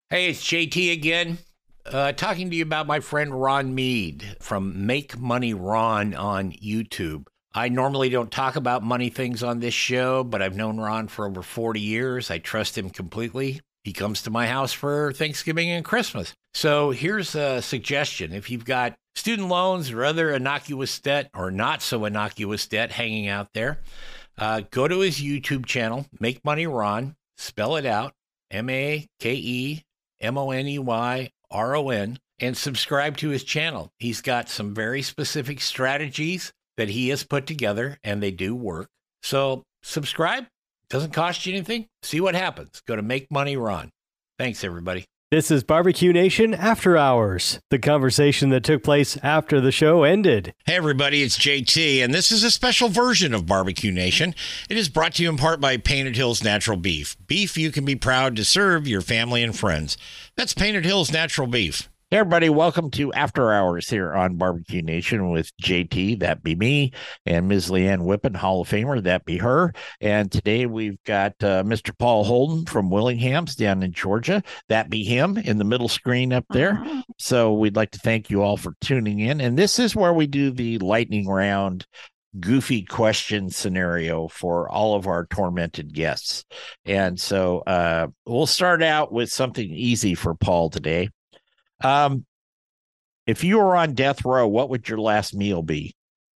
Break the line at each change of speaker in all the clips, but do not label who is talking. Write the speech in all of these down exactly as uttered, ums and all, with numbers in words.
Hey, it's J T again, uh, talking to you about my friend Ron Mead from Make Money Ron on YouTube. I normally don't talk about money things on this show, but I've known Ron for over forty years. I trust him completely. He comes to my house for Thanksgiving and Christmas. So here's a suggestion. If you've got student loans or other innocuous debt or not so innocuous debt hanging out there, uh, go to his YouTube channel, Make Money Ron, spell it out, M A K E M O N E Y R O N, and subscribe to his channel. He's got some very specific strategies that he has put together, and they do work. So subscribe. Doesn't cost you anything. See what happens. Go to Make Money Ron. Thanks, everybody.
This is Barbecue Nation After Hours, the conversation that took place after the show ended.
Hey, everybody, it's J T, and this is a special version of Barbecue Nation. It is brought to you in part by Painted Hills Natural Beef. Beef you can be proud to serve your family and friends. That's Painted Hills Natural Beef. Hey, everybody, welcome to After Hours here on Barbecue Nation with J T, that be me, and Miz Leanne Whippen, Hall of Famer, that be her. And today we've got uh, Mister Paul Holden from Willingham's down in Georgia, that be him in the middle screen up there. Uh-huh. So we'd like to thank you all for tuning in. And this is where we do the lightning round goofy question scenario for all of our tormented guests. And so uh, we'll start out with something easy for Paul today. Um, if you were on death row, what would your last meal be?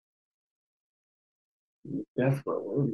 Death row.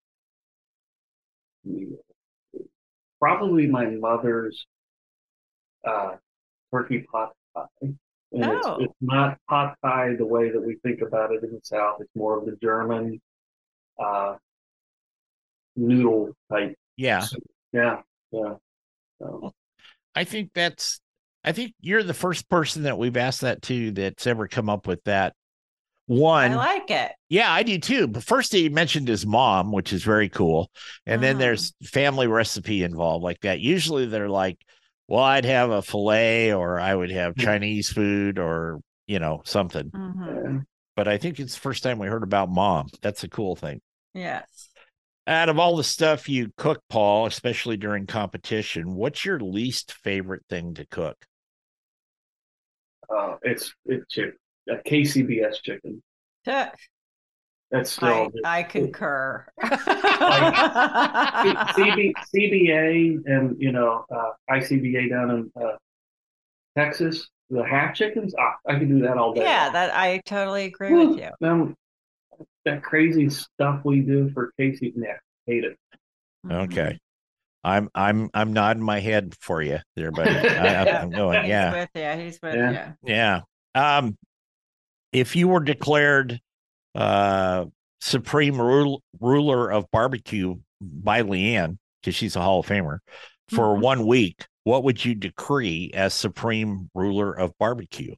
Probably my mother's uh, turkey pot pie. And oh. it's, it's not pot pie the way that we think about it in the South. It's more of the German uh, noodle type.
Yeah.
So, yeah. Yeah. So.
I think that's I think you're the first person that we've asked that to that's ever come up with that. One,
I like it.
Yeah, I do too. But first, he mentioned his mom, which is very cool. And mm. then there's family recipe involved like that. Usually they're like, well, I'd have a filet or I would have Chinese food or, you know, something. Mm-hmm. But I think it's the first time we heard about mom. That's a cool thing.
Yes.
Out of all the stuff you cook, Paul, especially during competition, what's your least favorite thing to cook?
Uh, it's it's chicken, a K C B S chicken.
Tuh.
That's still.
I, I concur.
Like, C B, C B A and you know uh, I C B A down in uh, Texas, the half chickens. Ah, I can do that all day.
Yeah, that I totally agree Ooh, with you.
Them, that crazy stuff we do for K C B S, yeah, hate it.
Okay. I'm I'm I'm nodding my head for you there, buddy. I, I'm going,
he's
yeah.
With you. He's with
yeah.
you.
Yeah. Um, if you were declared uh, supreme rule, ruler of barbecue by Leanne, because she's a Hall of Famer, for mm-hmm. one week, what would you decree as supreme ruler of barbecue?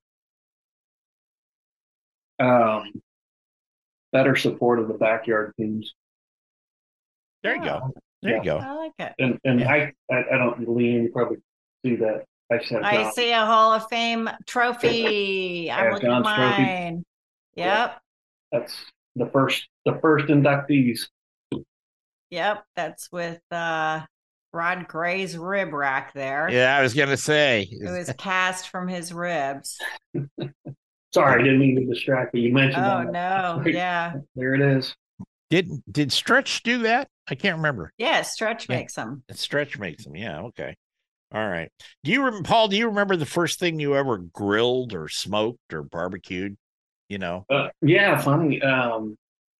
Um, better support of the backyard teams.
There you
oh.
go. There
yeah.
you go.
I like it.
And and
yeah.
I, I I don't Leanne, you probably see that. I said
I see a Hall of Fame trophy. I'm looking at mine. Trophy. Yep.
Yeah. That's the first the first inductees.
Yep. That's with uh Rod Gray's rib rack there.
Yeah, I was gonna say.
It was cast from his ribs.
Sorry, I didn't mean to distract you. You mentioned
Oh
that.
no,
Right.
yeah.
There it is.
Did did Stretch do that? I can't remember.
Yeah, Stretch
yeah.
makes them.
Stretch makes them. Yeah. Okay. All right. Do you remember, Paul? Do you remember the first thing you ever grilled or smoked or barbecued? You know.
Uh, yeah, funny. Um,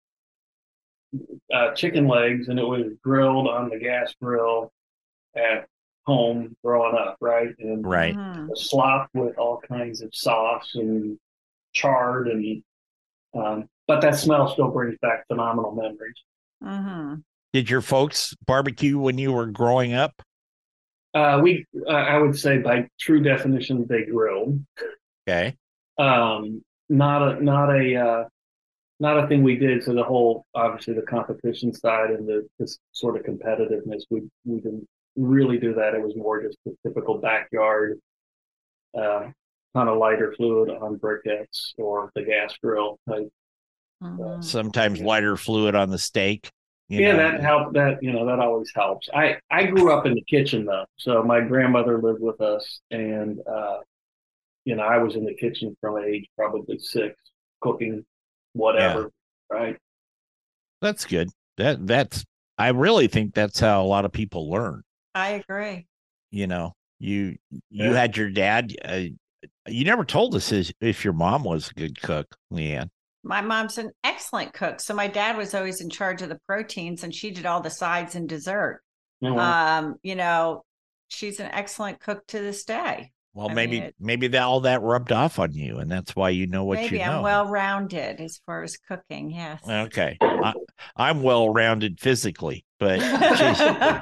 uh, chicken legs, and it was grilled on the gas grill at home growing up, right? And
right.
The slop with all kinds of sauce and charred, and um, but that smell still brings back phenomenal memories.
Mm-hmm.
Did your folks barbecue when you were growing up?
Uh, we, uh, I would say, by true definition, they grilled.
Okay.
Um, not a, not a, uh, not a thing we did. So the whole, obviously, the competition side and the this sort of competitiveness, we we didn't really do that. It was more just the typical backyard, uh, kind of lighter fluid on briquettes or the gas grill type.
Mm-hmm.
Sometimes lighter fluid on the steak.
You
Yeah,
know,
that helped. That you know that always helps. I I grew up in the kitchen though, so my grandmother lived with us, and uh, you know I was in the kitchen from age probably six, cooking
yeah,
whatever, right?
that's good. That that's I really think that's how a lot of people learn.
I agree.
You know, you you
Yeah.
had your dad. Uh, you never told us his, if your mom was a good cook, Leanne.
My mom's an excellent cook. So my dad was always in charge of the proteins and she did all the sides and dessert.
You know,
Um, you know, she's an excellent cook to this day.
Well,
I mean,
maybe
it,
maybe that all that rubbed off on you, and that's why you know what you
maybe I'm
know.
well rounded as far as cooking. Yes.
Okay, I, I'm well rounded physically, but geez.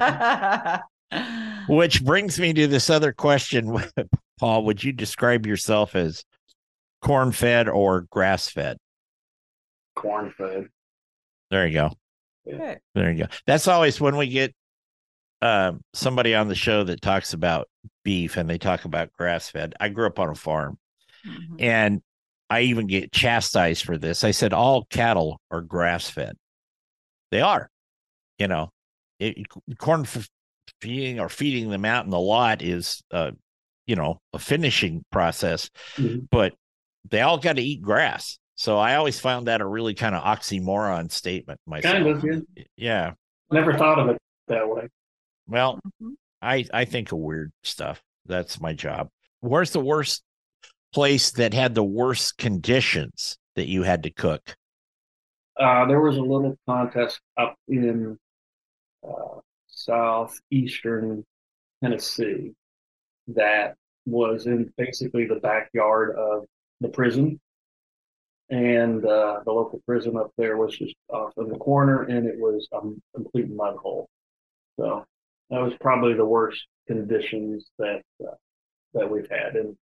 Which brings me to this other question, Paul. Would you describe yourself as corn fed or grass fed?
corn fed.
There you go.
Good.
There you go. That's always when we get uh, somebody on the show that talks about beef and they talk about grass fed. I grew up on a farm,
Mhm.
and I even get chastised for this. I said all cattle are grass fed. They are, you know, it, corn f- feeding or feeding them out in the lot is, uh, you know, a finishing process,
Mhm.
but they all got to eat grass. So I always found that a really kind of oxymoron statement myself.
Kind of. Yeah.
Yeah.
Never thought of it that way.
Well,
Mhm.
I I think of weird stuff. That's my job. Where's the worst place that had the worst conditions that you had to cook?
Uh, there was a little contest up in uh, southeastern Tennessee that was in basically the backyard of the prison. And uh, the local prison up there was just off in the corner, and it was a complete mud hole. So that was probably the worst conditions that uh, that we've had. And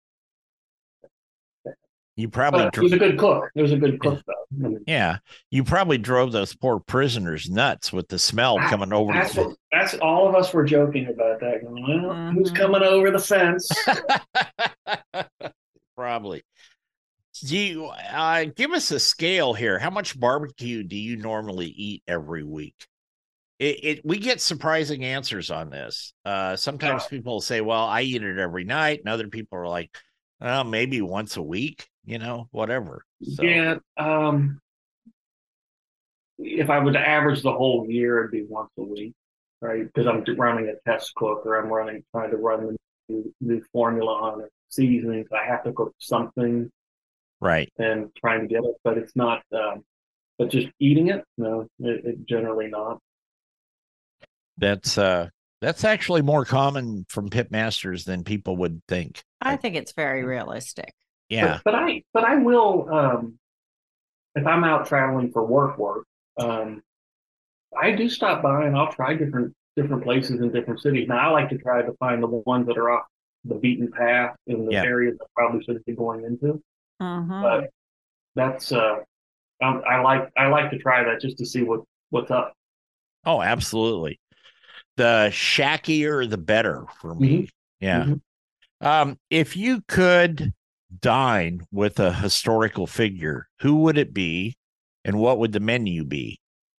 You probably
but he was a
dro-
good cook. He was a good cook, though. I mean,
yeah, you probably drove those poor prisoners nuts with the smell
that-
coming over
that's
the
what, that's all of us were joking about that. Going, well, who's
Mhm.
coming over the fence?
Probably. Do you uh, give us a scale here? How much barbecue do you normally eat every week? It, it we get surprising answers on this. Uh, sometimes
Uh,
people say, "Well, I eat it every night," and other people are like, "Well, maybe once a week." You know, whatever. So
Yeah. Um, if I would average the whole year, it'd be once a week, right? Because I'm running a test cook, or I'm running trying to run the new, new formula on it, seasonings. I have to cook something
right.
and trying to get it, but it's not. Um, but just eating it, no, it, it generally not.
That's uh that's actually more common from pit masters than people would think.
I think it's very realistic.
Yeah.
But but I but I will um, if I'm out traveling for work work. Um, I do stop by and I'll try different different places in different cities. Now I like to try to find the ones that are off the beaten path in the
Yeah.
areas I probably shouldn't be going into.
Mhm.
But that's uh, um, I like I like to try that just to see what what's up.
Oh, absolutely. The shackier the better for me. Yeah.
Mhm.
Um, if you could dine with a historical figure, who would it be and what would the menu be?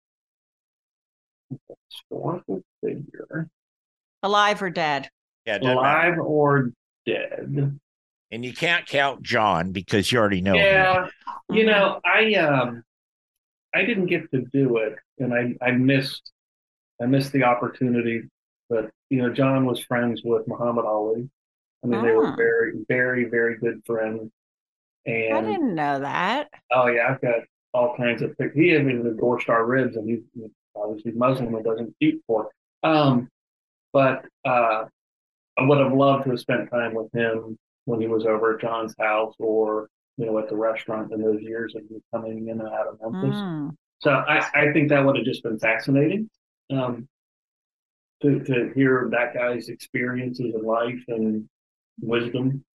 Historical figure,
Alive or dead?
Yeah, it doesn't matter.
alive or dead.
And you can't count John because you already know him.
Yeah, you
Mhm.
know, I um I didn't get to do it, and I I missed I missed the opportunity. But you know, John was friends with Muhammad Ali. I mean, they were
Hmm.
very, very, very good friends.
I
And
didn't know that.
oh yeah, I've got all kinds of pic- he even endorsed our ribs, and he's he's obviously Muslim and doesn't eat pork. Um, but uh, I would have loved to have spent time with him when he was over at John's house, or you know, at the restaurant in those years that he was coming in and out of Memphis.
Hmm.
So I, I think that would have just been fascinating. Um, to, to hear that guy's experiences in life and wisdom.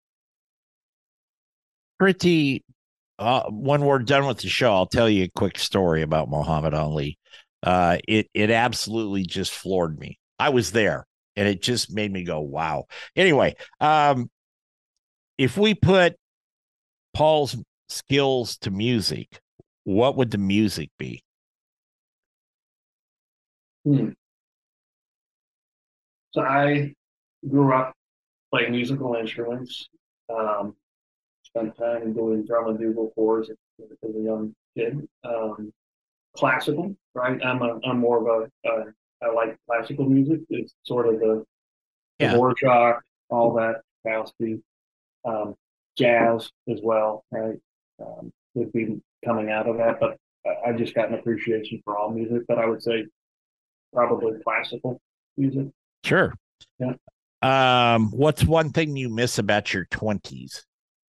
Pretty uh, when we're done with the show, I'll tell you a quick story about Muhammad Ali. Uh, it it absolutely just floored me. I was there, and it just made me go, "Wow!" Anyway, um, if we put Paul's skills to music, what would the music be?
Hmm. So I grew up playing musical instruments. Um, spent time doing drum and bugle corps as, as a young kid. Um, classical, right? I'm a, I'm more of a, uh, I like classical music. It's sort of the, the
Yeah.
Dvorak, all that, Fausty, um, jazz as well, right? Um, would be coming out of that, but I, I just got an appreciation for all music. But I would say probably classical music.
Sure.
Yeah.
Um, what's one thing you miss about your twenties?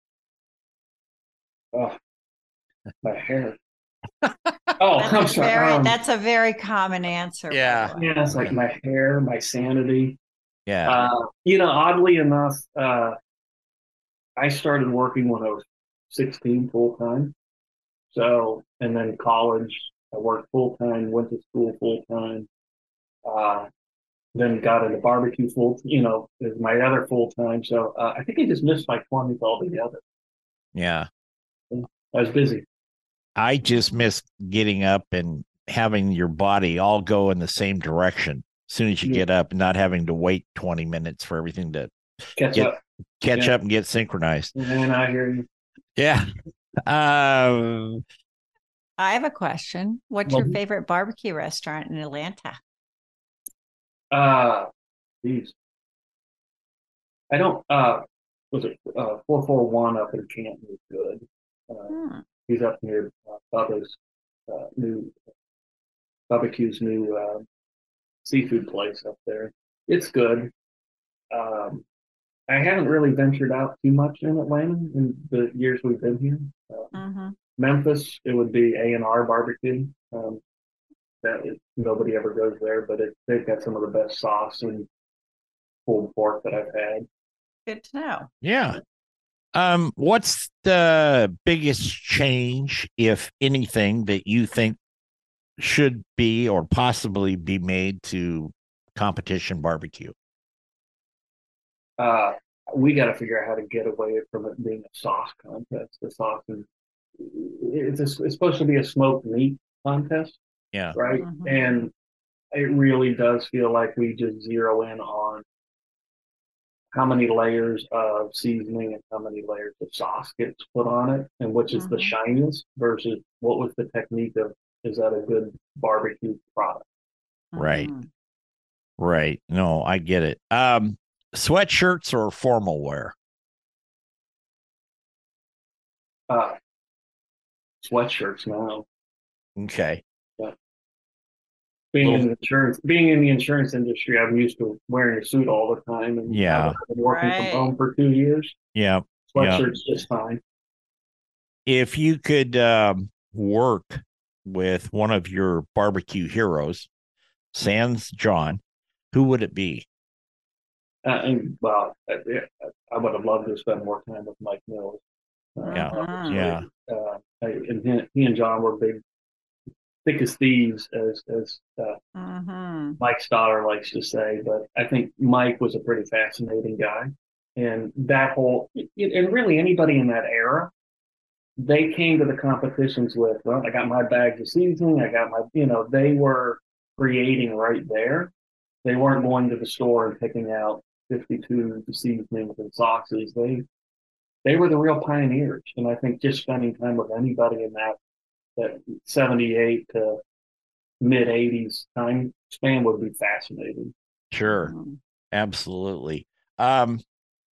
Oh, my hair. Oh,
That's
I'm
a
sorry.
very
Um,
that's a very common answer. by
Yeah.
the way.
yeah, it's like my hair, my sanity.
Yeah.
Uh, you know, oddly enough, uh, I started working when I was sixteen full time. So, and then college, I worked full time, went to school full time, uh, then got into barbecue full, you know, as my other full time. So uh, I think I just missed my twenties altogether.
Yeah.
I was busy.
I just miss getting up and having your body all go in the same direction as soon as you
Yeah.
get up and not having to wait twenty minutes for everything to
Catch
Get-
up.
catch
Yeah.
up and get synchronized.
And I hear you.
Yeah. Um,
I have a question. What's
Well-
your favorite barbecue restaurant in Atlanta?
Uh, geez. I don't, uh, was it, uh, four four one up in Canton is good. Uh,
Hmm.
he's up near uh, Bubba's, uh, new, Barbecue's new, uh, seafood place up there. It's good. Um, I haven't really ventured out too much in Atlanta in the years we've been here. Uh,
Mm-hmm.
Memphis, it would be A and R Barbecue. Um, that is, nobody ever goes there, but it, they've got some of the best sauce and pulled pork that I've had.
Good to know.
yeah. Um, what's the biggest change, if anything, that you think should be or possibly be made to competition barbecue?
Uh, we got to figure out how to get away from it being a sauce contest. The sauce is it's, a, it's supposed to be a smoked meat contest,
Yeah.
right?
Mhm.
And it really does feel like we just zero in on how many layers of seasoning and how many layers of sauce gets put on it, and which is the
Mhm.
shiniest versus what was the technique of is that a good barbecue product?
Right.
Mhm.
Right. No, I get it. Um, sweatshirts or formal wear?
Uh, sweatshirts now.
Okay.
Being
Little-
in the insurance, being in the insurance industry, I'm used to wearing a suit all the time, and
Yeah.
I've been working
Right.
from home for two years.
Yeah. Yeah.
Sweatshirts just fine.
If you could um, work with one of your barbecue heroes, sans John, who would it be?
Uh, and well, I, I would have loved to spend more time with Mike Mills. Uh,
Yeah.
obviously.
Yeah.
Uh, and he, he and John were big, thick as thieves, as as uh,
Mhm.
Mike Stoddard likes to say. But I think Mike was a pretty fascinating guy, and that whole and really anybody in that era, they came to the competitions with, well, I got my bags of seasoning, I got my, you know, they were creating right there. They weren't going to the store and picking out fifty-two seasonings and sauces. They they were the real pioneers, and I think just spending time with anybody in that that seventy-eight to mid eighties time span would be fascinating.
Sure.
Mhm.
Absolutely. Um,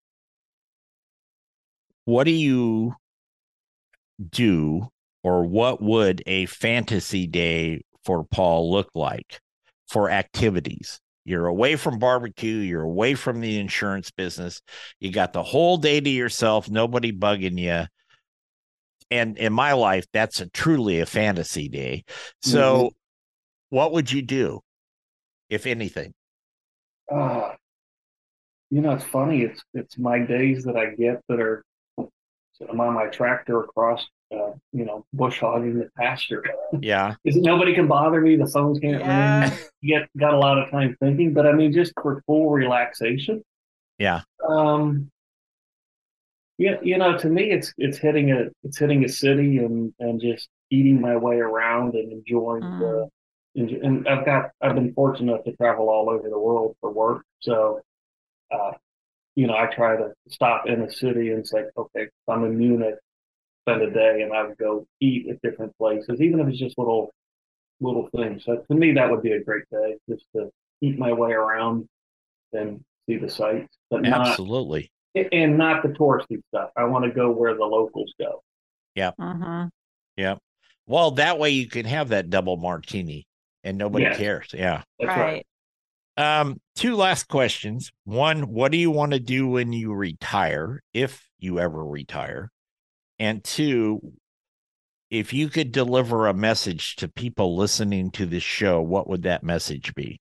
what do you do, or what would a fantasy day for Paul look like for activities? You're away from barbecue, you're away from the insurance business, you got the whole day to yourself, nobody bugging you. And in my life, that's a truly a fantasy day. So, what would you do, if anything?
Uh, you know, it's funny. It's it's my days that I get that are. So I'm on my tractor across, uh, you know, bush hogging the pasture.
Yeah.
Is nobody can bother me. The phones can't
Yeah.
ring. You get got a lot of time thinking, but I mean, just for full relaxation.
Yeah.
Um, yeah, you know, to me, it's it's hitting a it's hitting a city and and just eating my way around and enjoying the
Mm.
and, and I've got I've been fortunate enough to travel all over the world for work. So, uh, you know, I try to stop in a city and say, okay, if I'm in Munich, spend a day, and I would go eat at different places, even if it's just little little things. So to me, that would be a great day, just to eat my way around and see the sights, but not
Absolutely.
and not the touristy stuff. I want to go where the locals go.
Yeah.
Mm-hmm.
Yeah. Well, that way you can have that double martini and nobody
Yes.
cares. Yeah.
That's right.
Right.
Um, two last questions. One, what do you want to do when you retire, if you ever retire? And two, if you could deliver a message to people listening to this show, what would that message be?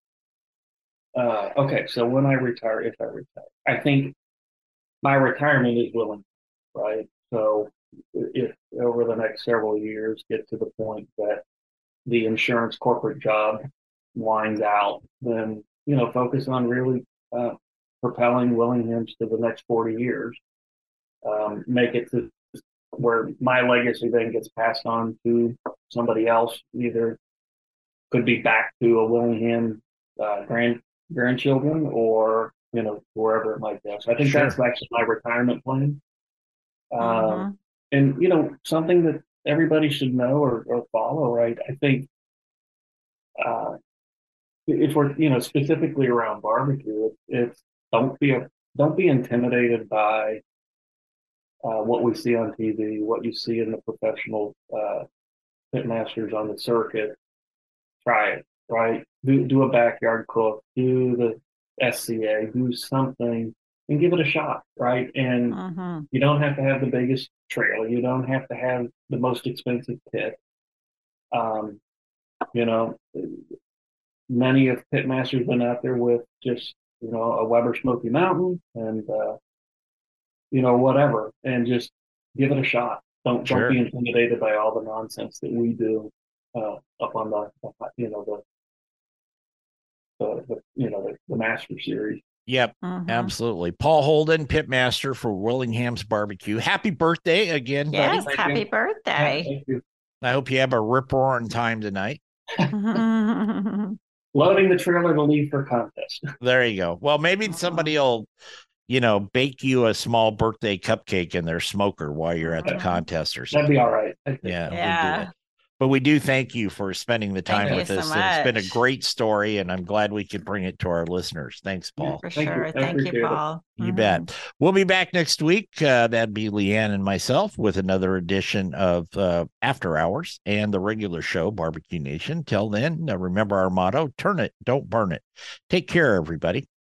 Uh, okay, so when I retire, if I retire, I think my retirement is willing, right? So if over the next several years get to the point that the insurance corporate job winds out, then, you know, focus on really uh, propelling Willinghams to the next forty years. Um, make it to where my legacy then gets passed on to somebody else, either could be back to a Willingham uh, grand grandchildren, or, you know, wherever it might go. So I think
Sure.
that's actually my retirement plan. Um,
Mhm.
and, you know, something that everybody should know or, or follow, right? I think uh, if we're, you know, specifically around barbecue, it, it's don't be a, don't be intimidated by uh, what we see on T V, what you see in the professional uh, pitmasters on the circuit. Try it, right? Do do a backyard cook, do the S C A, do something, and give it a shot, right? And
Mhm.
you don't have to have the biggest trailer, you don't have to have the most expensive pit. Um, you know, many of pitmasters been out there with just, you know, a Weber Smoky Mountain and uh, you know, whatever, and just give it a shot. Don't
Sure.
don't be intimidated by all the nonsense that we do uh, up on the, you know, the the, the you know the, the Master Series.
Yep.
Mhm.
Absolutely. Paul Holden, pitmaster for Willingham's Barbecue. Happy birthday again,
Yes.
buddy.
Thank
Happy
you.
birthday.
Thank you.
I hope you have a rip roaring time tonight.
Loading the trailer to leave for contest.
There you go. Well, maybe somebody will, you know, bake you a small birthday cupcake in their smoker while you're at the
Mhm.
contest or
That'd
something.
be all right. I think.
Yeah, we'll do
Yeah.
it. But we do thank you for spending the
Thank
time
you
with
so
us. And it's been a
much.
great story, and I'm glad we could bring it to our listeners. Thanks, Paul.
For
Thank you.
sure.
I
Thank you,
appreciate it.
Paul.
You
Mhm.
bet. We'll be back next week. Uh, that'd be Leanne and myself with another edition of uh, After Hours and the regular show, Barbecue Nation. Till then, uh, remember our motto: turn it, don't burn it. Take care, everybody.